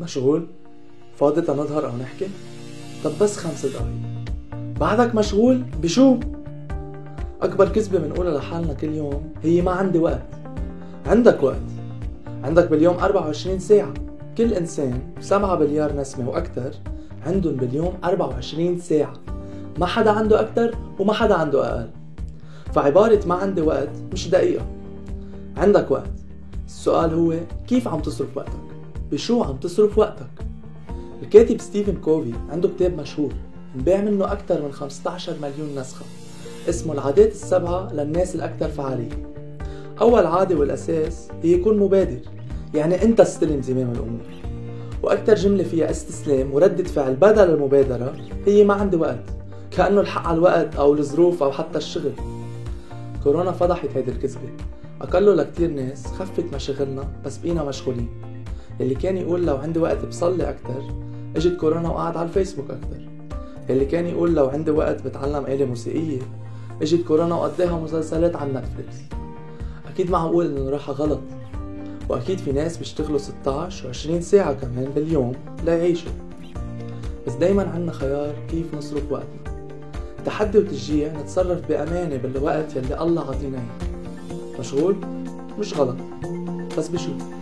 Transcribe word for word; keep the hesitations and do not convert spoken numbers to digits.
مشغول؟ فاضي تنظهر أو نحكي؟ طب بس خمس دقايق. بعدك مشغول؟ بشو؟ أكبر كذبة منقولها لحالنا كل يوم هي ما عندي وقت. عندك وقت، عندك باليوم أربعة وعشرين ساعة. كل إنسان سبعة بليار نسمة وأكتر عندهم باليوم أربعة وعشرين ساعة. ما حدا عنده أكتر وما حدا عنده أقل. فعبارة ما عندي وقت مش دقيقة. عندك وقت. السؤال هو كيف عم تصرف وقتك؟ بشو عم تصرف وقتك؟ الكاتب ستيفن كوفي عنده كتاب مشهور انباع منه أكتر من خمسة عشر مليون نسخة، اسمه العادات السبعة للناس الأكثر فعالية. أول عادة والأساس هي يكون مبادر، يعني أنت استلم زمام الأمور. وأكتر جملة فيها استسلام وردة فعل بدل المبادرة هي ما عندي وقت، كأنه الحق على الوقت أو الظروف أو حتى الشغل. كورونا فضحت هيدي الكذبة. أقله لكتير ناس خفت مشاغلنا بس بقينا مشغولين. اللي كان يقول لو عندي وقت بصلي أكتر، اجت كورونا وقعد على الفيسبوك أكتر. اللي كان يقول لو عندي وقت بتعلم آلة موسيقية، اجت كورونا وقضيها مسلسلات على نتفليكس. أكيد معقول إنه راحة غلط، وأكيد في ناس بيشتغلوا ستة عشر وعشرين ساعة كمان باليوم لا يعيشوا. بس دايما عنا خيار كيف نصرف وقتنا. تحدي وتشجيع نتصرف بأمانة بالوقت يلي الله عطينا إياه. مشغول؟ مش غلط، بس بشوف